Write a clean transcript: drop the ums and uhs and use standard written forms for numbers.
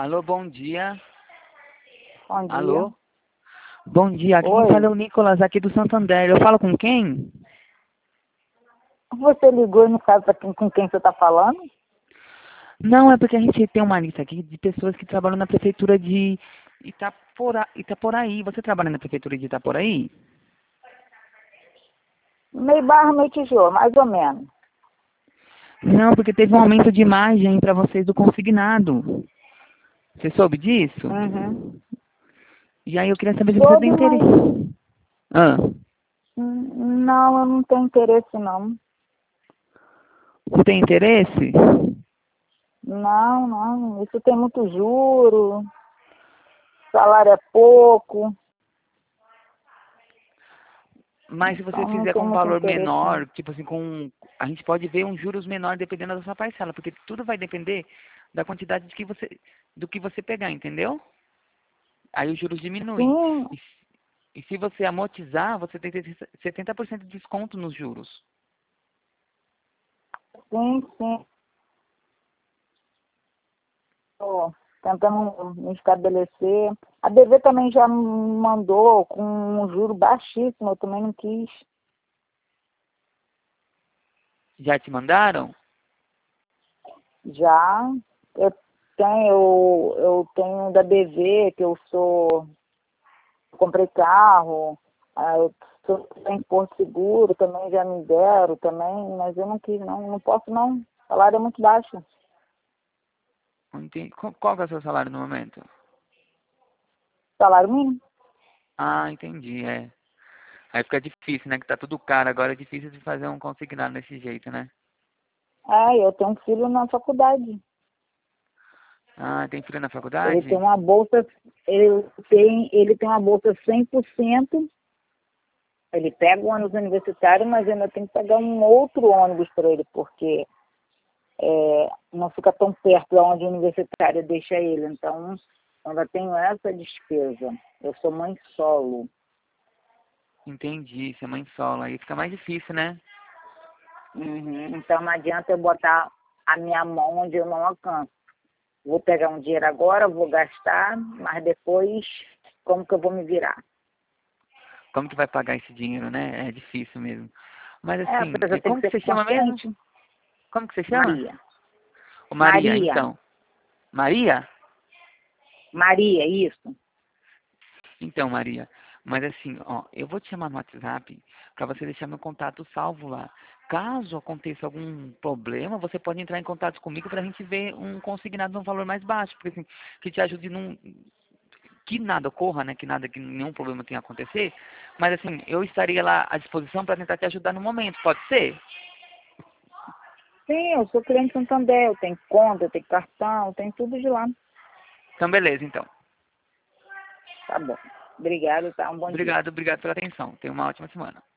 Alô, bom dia. Bom dia. Alô? Bom dia, aqui Oi. quem fala é o Nicolas, aqui do Santander. Eu falo com quem? Você ligou e não sabe com quem você está falando? Não, é porque a gente tem uma lista aqui de pessoas que trabalham na prefeitura de Itaporaí. Você trabalha na prefeitura de Itaporaí? Meio barra, meio tijolo, mais ou menos. Não, porque teve um aumento de imagem para vocês do consignado. Você soube disso? Uhum. E aí eu queria saber se você Soube, tem mas interesse. Ah, não, eu não tenho interesse, não. você tem interesse? Não, não. Isso tem muito juro, salário é pouco, Mas se você então não fizer tem com um muito valor interesse, não. menor, tipo assim, a gente pode ver uns juros menores dependendo da sua parcela, porque tudo vai depender da quantidade do que você pegar, entendeu? Aí os juros diminuem. Sim, E, e se você amortizar, você tem 70% de desconto nos juros. sim. Estou tentando me estabelecer. A BV também já me mandou com um juro baixíssimo, eu também não quis. Já te mandaram? Já, eu tenho da BV, que comprei carro, eu sou em Porto Seguro, também já me deram também, mas eu não quis não posso não, o salário é muito baixo. Não entendi. Qual que é o seu salário no momento? Salário mínimo? Ah, entendi, é. Aí fica difícil, né? Que tá tudo caro. Agora é difícil de fazer um consignado desse jeito, né? Eu tenho um filho na faculdade. Ah, tem filho na Ele tem faculdade? uma bolsa, ele tem uma bolsa 100%. Ele pega o ônibus universitário, mas ainda tem que pegar um outro ônibus para ele, porque não fica tão perto de onde o universitário deixa ele. Então, ainda tenho essa despesa. Eu sou mãe solo. Entendi, você é mãe solo. Aí fica mais difícil, né? Uhum. Então, não adianta eu botar a minha mão onde eu não alcanço. Vou pegar um dinheiro agora, vou gastar, mas depois, como que eu vou me virar? Como que vai pagar esse dinheiro, né? É difícil mesmo. Mas A assim, pessoa tem como que que ser você chama mesmo? consciente. Como que você chama? Maria. Ô, Maria, Maria. então. Maria? Maria, isso. Então, Maria. Mas assim, ó, eu vou te chamar no WhatsApp para você deixar meu contato salvo lá. Caso aconteça algum problema, você pode entrar em contato comigo para a gente ver um consignado num valor mais baixo, porque assim, que te ajude num, que nada ocorra, né? Que nenhum problema tenha a acontecer. Mas assim, eu estaria lá à disposição para tentar te ajudar no momento, pode ser? Sim, eu sou cliente Santander, eu tenho conta, eu tenho cartão, eu tenho tudo de lá. Então, beleza, então. Tá bom. Obrigado, tá? Um bom dia. Obrigado pela atenção. Tenha uma ótima semana.